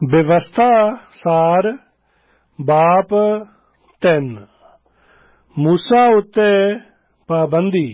ਵਿਵਸਥਾ ਸਾਰ ਬਾਪ 3 ਮੂਸਾ ਉੱਤੇ ਪਾਬੰਦੀ।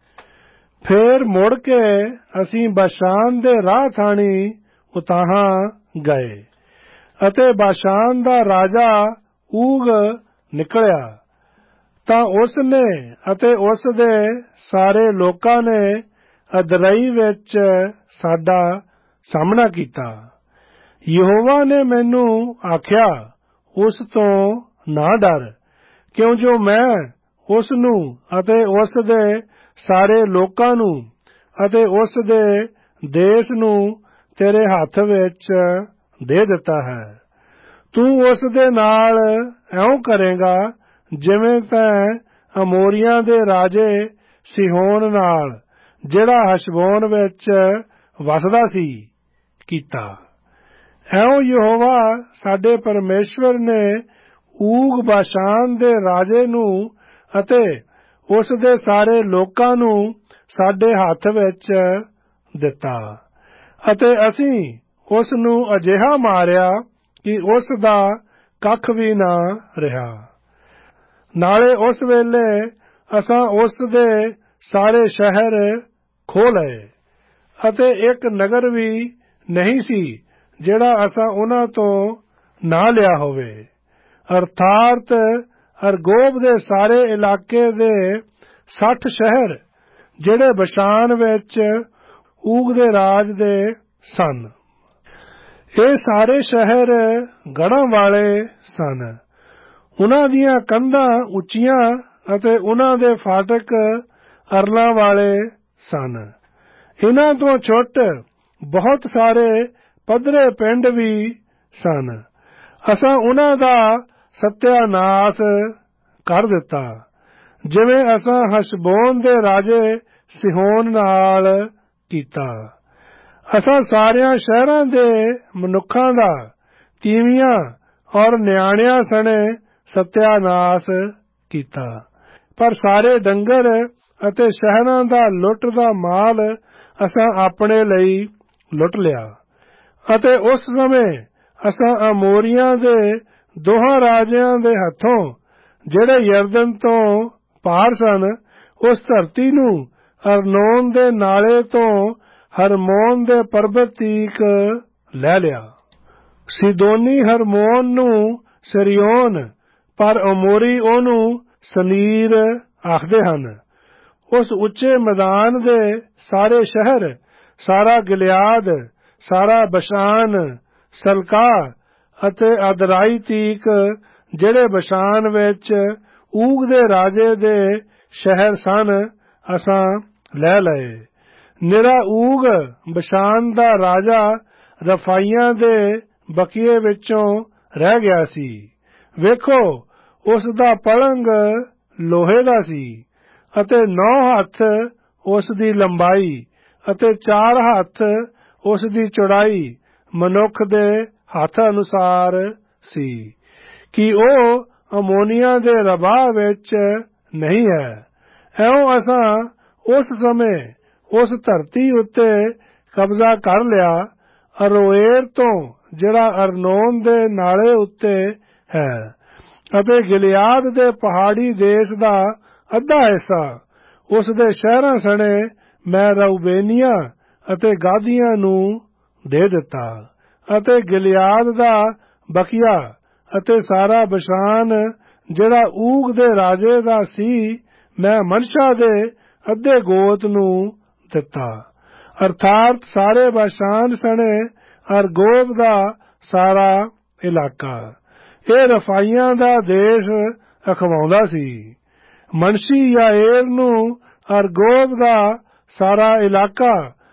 ਫੇਰ ਮੁੜ ਕੇ ਅਸੀਂ ਬਾਸ਼ਾਨ ਦੇ ਰਾਹ ਥਾਣੀ ਉਤਾਹਾਂ ਗਏ ਅਤੇ ਬਾਸ਼ਾਨ ਦਾ ਰਾਜਾ ਊਗ ਨਿਕਲਿਆ ਤਾਂ ਉਸ ਨੇ ਅਤੇ ਉਸ ਦੇ ਸਾਰੇ ਲੋਕਾਂ ਨੇ ਅਦਰਈ ਵਿੱਚ ਸਾਡਾ ਸਾਹਮਣਾ ਕੀਤਾ। ਯਹੋਵਾ ਨੇ ਮੈਨੂੰ ਆਖਿਆ, ਉਸ ਤੋਂ ਨਾ ਡਰ, ਕਿਉਂ ਜੋ ਮੈਂ ਉਸ ਨੂੰ ਅਤੇ ਉਸ ਦੇ ਸਾਰੇ ਲੋਕਾਂ ਨੂੰ ਅਤੇ ਉਸ ਦੇ ਦੇਸ਼ ਨੂੰ ਤੇਰੇ ਹੱਥ ਵਿੱਚ ਦੇ ਦਿੱਤਾ ਹੈ। ਤੂੰ ਉਸ ਦੇ ਨਾਲ ਇਉਂ ਕਰੇਗਾ ਜਿਵੇਂ ਤੈਂ ਅਮੋਰੀਆਂ ਦੇ ਰਾਜੇ ਸਿਹੋਨ ਨਾਲ, ਜਿਹੜਾ ਹਸ਼ਬੋਨ ਵਿੱਚ ਵਸਦਾ ਸੀ, ਕੀਤਾ। ਇਉਂ ਯਹੋਵਾ ਸਾਡੇ ਪਰਮੇਸ਼ਵਰ ਨੇ ਊਗ ਬਾਸ਼ਾਨ ਦੇ ਰਾਜੇ ਨੂੰ ਅਤੇ ਉਸ ਦੇ ਸਾਰੇ ਲੋਕਾਂ ਨੂੰ ਸਾਡੇ ਹੱਥ ਵਿੱਚ ਦਿੱਤਾ ਅਤੇ ਅਸੀਂ ਉਸ ਨੂੰ ਅਜਿਹਾ ਮਾਰਿਆ ਕਿ ਉਸ ਦਾ ਕੱਖ ਵੀ ਨਾ ਰਿਹਾ। ਨਾਲੇ ਉਸ ਵੇਲੇ ਅਸਾਂ ਉਸ ਦੇ ਸਾਰੇ ਸ਼ਹਿਰ ਖੋਹ ਲਏ ਅਤੇ ਇੱਕ ਨਗਰ ਵੀ ਨਹੀਂ ਸੀ ਜਿਹੜਾ ਅਸਾਂ ਉਹਨਾਂ ਤੋਂ ਨਾ ਲਿਆ ਹੋਵੇ, ਅਰਥਾਤ ਅਰਗੋਬ ਦੇ ਸਾਰੇ ਇਲਾਕੇ ਦੇ 60 ਸ਼ਹਿਰ ਜਿਹੜੇ ਬਾਸ਼ਾਨ ਵਿੱਚ ਊਗ ਦੇ ਰਾਜ ਦੇ ਸਨ। ਇਹ ਸਾਰੇ ਸ਼ਹਿਰ ਗੜ੍ਹਾਂ ਵਾਲੇ ਸਨ। ਉਹਨਾਂ ਦੀਆਂ ਕੰਧਾਂ ਉੱਚੀਆਂ ਅਤੇ ਉਹਨਾਂ ਦੇ ਫਾਟਕ ਅਰਲਾਂ ਵਾਲੇ ਸਨ। ਇਹਨਾਂ ਤੋਂ ਛੁੱਟ ਬਹੁਤ ਸਾਰੇ ਪੱਧਰੇ ਪਿੰਡ ਵੀ ਸਨ। ਅਸਾਂ ਉਹਨਾਂ ਦਾ ਸਤਿਆਨਾਸ ਕਰ ਦਿੱਤਾ, ਜਿਵੇਂ ਅਸਾਂ ਹਸ਼ਬੋਨ ਦੇ ਰਾਜੇ ਸਿਹੋਨ ਨਾਲ ਕੀਤਾ। ਅਸਾਂ ਸਾਰਿਆਂ ਸ਼ਹਿਰਾਂ ਦੇ ਮਨੁੱਖਾਂ ਦਾ ਤੀਵੀਆਂ ਔਰ ਨਿਆਣਿਆਂ ਸਣੇ ਸਤਿਆਨਾਸ ਕੀਤਾ, ਪਰ ਸਾਰੇ ਡੰਗਰ ਅਤੇ ਸ਼ਹਿਰਾਂ ਦਾ ਲੁੱਟ ਦਾ ਮਾਲ ਅਸਾਂ ਆਪਣੇ ਲਈ ਲੁੱਟ ਲਿਆ। ਅਤੇ ਉਸ ਸਮੇਂ ਅਸਾਂ ਅਮੋਰੀਆਂ ਦੇ ਦੋਹਾਂ ਰਾਜਿਆਂ ਦੇ ਹੱਥੋਂ, ਜਿਹੜੇ ਯਰਦਨ ਤੋਂ ਪਾਰ ਸਨ, ਉਸ ਧਰਤੀ ਨੂੰ ਅਰਨੋਨ ਦੇ ਨਾਲੇ ਤੋਂ ਹਰਮੋਨ ਦੇ ਪਰਬਤ ਤੀਕ ਲੈ ਲਿਆ। ਸਿਦੋਨੀ ਹਰਮੋਨ ਨੂੰ ਸਿਰਯੋਨ, ਪਰ ਅਮੋਰੀ ਉਹਨੂੰ ਸਨੀਰ ਆਖਦੇ ਹਨ। ਉਸ ਉੱਚੇ ਮੈਦਾਨ ਦੇ ਸਾਰੇ ਸ਼ਹਿਰ, ਸਾਰਾ ਗਿਲਿਆਦ, ਸਾਰਾ ਬਾਸ਼ਾਨ, ਸਲਕਾ ਅਤੇ ਅਦਰਾਈ ਤੀਕ, ਜਿਹੜੇ ਬਾਸ਼ਾਨ ਵਿੱਚ ਊਗ ਦੇ ਰਾਜੇ ਦੇ ਸ਼ਹਿਰ ਸਨ, ਅਸਾਂ ਲੈ ਲਏ। ਨਿਰਾ ਊਗ ਬਾਸ਼ਾਨ ਦਾ ਰਾਜਾ ਰਫਾਈਆਂ ਦੇ ਬਕੀਏ ਵਿੱਚੋਂ ਰਹਿ ਗਿਆ ਸੀ। ਵੇਖੋ, ਉਸ ਦਾ ਪਲੰਗ ਲੋਹੇ ਦਾ ਸੀ ਅਤੇ 9 ਹੱਥ ਉਸ ਦੀ ਲੰਬਾਈ ਅਤੇ 4 ਹੱਥ ਉਸ ਦੀ ਚੌੜਾਈ ਮਨੁੱਖ ਦੇ ਹੱਥ ਅਨੁਸਾਰ ਸੀ, ਕਿ ਉਹ ਅਮੋਨੀਆਂ ਦੇ ਰਬਾਹ ਵਿੱਚ ਨਹੀਂ ਹੈ। ਇਉਂ ਅਸਾਂ ਉਸ ਸਮੇਂ ਉਸ ਧਰਤੀ ਉੱਤੇ ਕਬਜ਼ਾ ਕਰ ਲਿਆ, ਅਰੋਏਰ ਤੋਂ, ਜਿਹੜਾ ਅਰਨੋਨ ਦੇ ਨਾਲੇ ਉੱਤੇ ਹੈ, ਅਤੇ ਗਿਲਿਆਦ ਦੇ ਪਹਾੜੀ ਦੇਸ਼ ਦਾ ਅੱਧਾ ਹਿੱਸਾ ਉਸ ਦੇ ਸ਼ਹਿਰਾਂ ਸਣੇ ਮੈਂ ਰਊਬੇਨੀਆਂ ਅਤੇ ਗਾਦੀਆਂ ਨੂੰ ਦੇ ਦਿੱਤਾ। ਅਤੇ ਗਿਲਿਆਦ ਦਾ ਬਕੀਆ ਅਤੇ ਸਾਰਾ ਬਾਸ਼ਾਨ, ਜਿਹੜਾ ਊਗ ਦੇ ਰਾਜੇ ਦਾ ਸੀ, ਮੈਂ ਮਨਸ਼ਾ ਦੇ ਅੱਧੇ ਗੋਤ ਨੂੰ ਦਿੱਤਾ, ਅਰਥਾਤ ਸਾਰੇ ਬਾਸ਼ਾਨ ਸਣੇ ਅਰਗੋਬ ਦਾ ਸਾਰਾ ਇਲਾਕਾ। ਇਹ ਰਫਾਈਆਂ ਦਾ ਦੇਸ਼ ਅਖਵਾਉਂਦਾ ਸੀ। ਮਨਸ਼ੀ ਯਾਏਰ ਨੂੰ ਅਰਗੋਬ ਦਾ ਸਾਰਾ ਇਲਾਕਾ,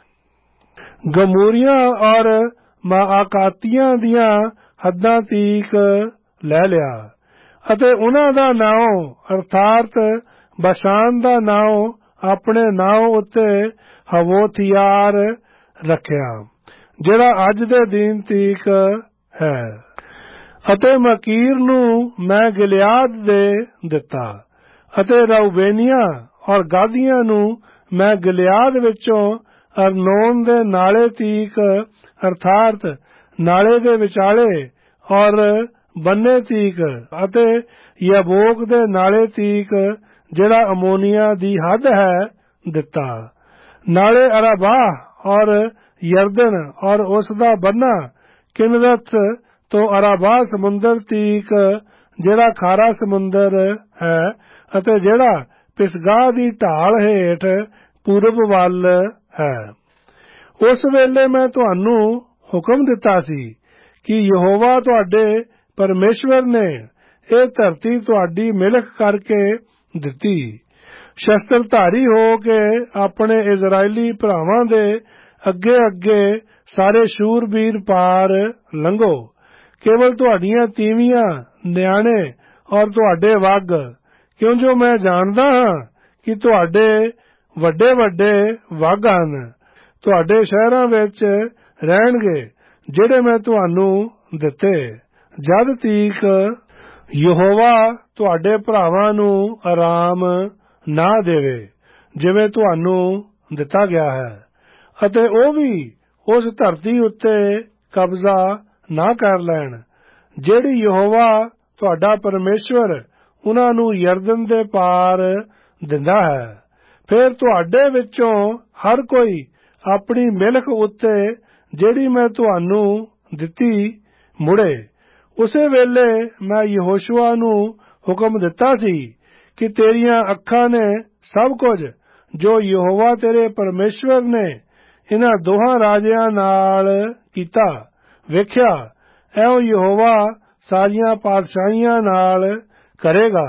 ਗਮੂਰੀਆਂ ਔਰ ਮਾਆਕਾਤੀਆਂ ਦੀਆਂ ਹੱਦਾਂ ਤੀਕ ਲੈ ਲਿਆ ਅਤੇ ਉਹਨਾਂ ਦਾ ਨਾਉ, ਅਰਥਾਤ ਬਾਸ਼ਾਨ ਦਾ ਨਾਉ, ਆਪਣੇ ਨਾਉ ਉੱਤੇ ਹਵੋਥਿਆਰ ਰੱਖਿਆ, ਜਿਹੜਾ ਅੱਜ ਦੇ ਦਿਨ ਤੀਕ ਹੈ। ਅਤੇ ਮਕੀਰ ਨੂੰ ਮੈਂ ਗਿਲਿਆਦ ਦੇ ਦਿੱਤਾ ਅਤੇ ਰਊਬੇਨੀਆਂ ਔਰ ਗਾਦੀਆਂ ਨੂੰ ਮੈਂ ਗਿਲਿਆਦ ਵਿੱਚੋਂ ਅਰਨੋਨ ਦੇ ਨਾਲੇ ਤੀਕ, ਅਰਥਾਤ ਨਾਲੇ ਦੇ ਵਿਚਾਲੇ ਔਰ ਬੰਨੇ ਤੀਕ ਅਤੇ ਯਬੋਕ ਦੇ ਨਾਲੇ ਤੀਕ ਜਿਹੜਾ ਅਮੋਨੀਆ ਦੀ ਹੱਦ ਹੈ ਦਿੱਤਾ। ਨਾਲੇ ਅਰਾਬਾਹ ਔਰ ਯਰਦਨ ਔਰ ਉਸ ਦਾ ਬੰਨਾ ਕਿਨਰਤ ਤੋਂ ਅਰਾਬਾਹ ਸਮੁੰਦਰ ਤੀਕ ਜਿਹੜਾ ਖਾਰਾ ਸਮੁੰਦਰ ਹੈ ਅਤੇ ਜਿਹੜਾ ਪਿਸਗਾ ਦੀ ਢਾਲ ਹੇਠ ਪੂਰਬ ਵੱਲ ਹੈ। ਉਸ ਵੇਲੇ ਮੈਂ ਤੁਹਾਨੂੰ ਹੁਕਮ ਦਿੱਤਾ ਸੀ ਕਿ ਯਹੋਵਾ ਤੁਹਾਡੇ ਪਰਮੇਸ਼ਵਰ ਨੇ ਇਹ ਧਰਤੀ ਤੁਹਾਡੀ ਮਿਲਕ ਕਰਕੇ ਦਿੱਤੀ। ਸ਼ਸਤਰਧਾਰੀ ਹੋ ਕੇ ਆਪਣੇ ਇਜ਼ਰਾਈਲੀ ਭਰਾਵਾਂ ਦੇ ਅੱਗੇ ਅੱਗੇ ਸਾਰੇ ਸ਼ੂਰਬੀਰ ਪਾਰ ਲੰਘੋ। ਕੇਵਲ ਤੁਹਾਡੀਆਂ ਤੀਵੀਆਂ, ਨਿਆਣੇ ਔਰ ਤੁਹਾਡੇ ਵੱਗ, ਕਿਉਂ ਜੋ ਮੈਂ ਜਾਣਦਾ ਹਾਂ ਕਿ ਤੁਹਾਡੇ ਵੱਡੇ ਵੱਡੇ ਵੱਗ ਹਨ, ਤੁਹਾਡੇ ਸ਼ਹਿਰਾਂ ਵਿੱਚ ਰਹਿਣਗੇ ਜਿਹੜੇ ਮੈਂ ਤੁਹਾਨੂੰ ਦਿੱਤੇ, ਜਦ ਤੀਕ ਯਹੋਵਾ ਤੁਹਾਡੇ ਭਰਾਵਾਂ ਨੂੰ ਆਰਾਮ ਨਾ ਦੇਵੇ ਜਿਵੇਂ ਤੁਹਾਨੂੰ ਦਿੱਤਾ ਗਿਆ ਹੈ, ਅਤੇ ਉਹ ਵੀ ਉਸ ਧਰਤੀ ਉੱਤੇ ਕਬਜ਼ਾ ਨਾ ਕਰ ਲੈਣ ਜਿਹੜੀ ਯਹੋਵਾ ਤੁਹਾਡਾ ਪਰਮੇਸ਼ਵਰ ਉਹਨਾਂ ਨੂੰ ਯਰਦਨ ਦੇ ਪਾਰ ਦਿੰਦਾ ਹੈ। ਫਿਰ ਤੁਹਾਡੇ ਵਿੱਚੋਂ ਹਰ ਕੋਈ ਆਪਣੀ ਮਿਲਕ ਉੱਤੇ ਜਿਹੜੀ ਮੈਂ ਤੁਹਾਨੂੰ ਦਿੱਤੀ ਮੁੜੇ। ਉਸੇ ਵੇਲੇ ਮੈਂ ਯਹੋਸ਼ੂਆ ਨੂੰ ਹੁਕਮ ਦਿੱਤਾ ਸੀ ਕਿ ਤੇਰੀਆਂ ਅੱਖਾਂ ਨੇ ਸਭ ਕੁਝ ਜੋ ਯਹੋਵਾ ਤੇਰੇ ਪਰਮੇਸ਼ਵਰ ਨੇ ਇਹਨਾਂ ਦੋਹਾਂ ਰਾਜਿਆਂ ਨਾਲ ਕੀਤਾ ਵੇਖਿਆ, ਐਉਂ ਯਹੋਵਾ ਸਾਰੀਆਂ ਪਾਤਸ਼ਾਹੀਆਂ ਨਾਲ ਕਰੇਗਾ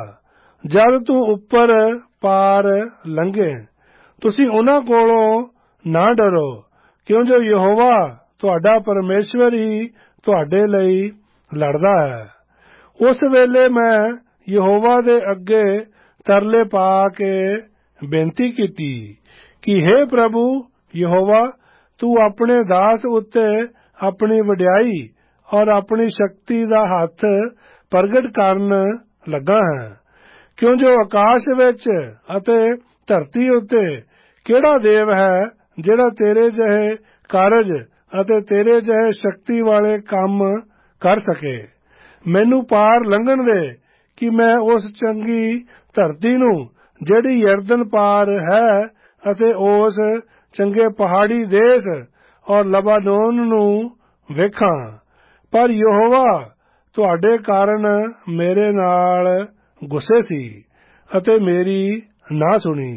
ਜਦ ਤੂੰ ਉੱਪਰ ਪਾਰ ਲੰਘੇ। ਤੁਸੀਂ ਉਹਨਾਂ ਕੋਲੋਂ ਨਾ ਡਰੋ, ਕਿਉਂ ਜੋ ਯਹੋਵਾ ਤੁਹਾਡਾ ਪਰਮੇਸ਼ਵਰ ਹੀ ਤੁਹਾਡੇ ਲਈ ਲੜਦਾ ਹੈ। ਉਸ ਵੇਲੇ ਮੈਂ ਯਹੋਵਾ ਦੇ ਅੱਗੇ ਤਰਲੇ ਪਾ ਕੇ ਬੇਨਤੀ ਕੀਤੀ ਕਿ ਹੇ ਪ੍ਰਭੂ ਯਹੋਵਾ, ਤੂੰ ਆਪਣੇ ਦਾਸ ਉੱਤੇ ਆਪਣੀ ਵਡਿਆਈ ਔਰ ਆਪਣੀ ਸ਼ਕਤੀ ਦਾ ਹੱਥ ਪ੍ਰਗਟ ਕਰਨ ਲੱਗਾ ਹੈ। ਕਿਉਂ ਜੋ ਆਕਾਸ਼ ਵਿੱਚ ਅਤੇ ਧਰਤੀ ਉੱਤੇ ਕਿਹੜਾ ਦੇਵ ਹੈ ਜਿਹੜਾ ਤੇਰੇ ਜਿਹੇ ਕਾਰਜ ਅਤੇ ਤੇਰੇ ਜਿਹੇ ਸ਼ਕਤੀ ਵਾਲੇ ਕੰਮ ਕਰ ਸਕੇ। ਮੈਨੂੰ ਪਾਰ ਲੰਘਣ ਦੇ ਕਿ ਮੈਂ ਉਸ ਚੰਗੀ ਧਰਤੀ ਨੂੰ ਜਿਹੜੀ ਯਰਦਨ ਪਾਰ ਹੈ ਅਤੇ ਉਸ ਚੰਗੇ ਪਹਾੜੀ ਦੇਸ਼ ਔਰ ਲਬਾਨੋਨ ਨੂੰ ਵੇਖਾਂ। ਪਰ ਯਹੋਵਾ ਤੁਹਾਡੇ ਕਾਰਨ ਮੇਰੇ ਨਾਲ ਗੁੱਸੇ ਸੀ ਅਤੇ ਮੇਰੀ ਨਾ ਸੁਣੀ।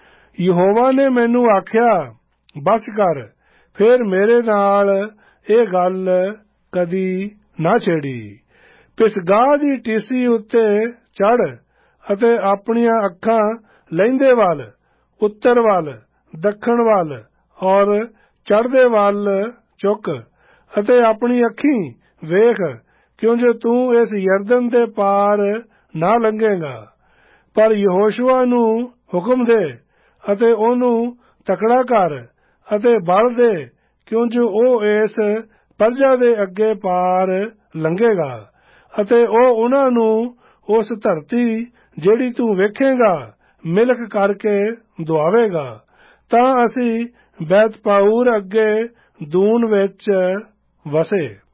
ਯਹੋਵਾ ਨੇ ਮੈਨੂੰ ਆਖਿਆ, ਬਸ ਕਰ, ਫਿਰ ਮੇਰੇ ਨਾਲ ਇਹ ਗੱਲ ਕਦੀ ਨਾ ਛੇੜੀ। ਪਿਸਗਾ ਦੀ ਟੀਸੀ ਉੱਤੇ ਚੜ੍ਹ ਅਤੇ ਆਪਣੀਆਂ ਅੱਖਾਂ ਲਹਿੰਦੇ ਵੱਲ, ਉੱਤਰ ਵੱਲ, ਦੱਖਣ ਵੱਲ ਔਰ ਚੜ੍ਹਦੇ ਵੱਲ ਚੁੱਕ ਅਤੇ ਆਪਣੀ ਅੱਖੀਂ ਵੇਖ, ਕਿਉਂ ਜੋ ਤੂੰ ਇਸ ਯਰਦਨ ਦੇ ਪਾਰ ਨਾ ਲੰਘੇਗਾ। ਪਰ ਯਹੋਸ਼ੂਆ ਨੂੰ ਹੁਕਮ ਦੇ ਅਤੇ ਉਹਨੂੰ ਤਕੜਾ ਕਰ ਅਤੇ ਬਲ ਦੇ, ਕਿਉਂ ਜੋ ਉਹ ਇਸ ਪਰਜਾ ਦੇ ਅੱਗੇ ਪਾਰ ਲੰਘੇਗਾ ਅਤੇ ਉਹ ਉਹਨਾਂ ਨੂੰ ਉਸ ਧਰਤੀ ਜਿਹੜੀ ਤੂੰ ਵੇਖੇਗਾ ਮਿਲਕ ਕਰਕੇ ਦੁਆਵੇਗਾ। ਤਾਂ ਅਸੀਂ ਬੈਤ ਪਾਊਰ ਅੱਗੇ ਦੂਨ ਵਿੱਚ ਵਸੇ।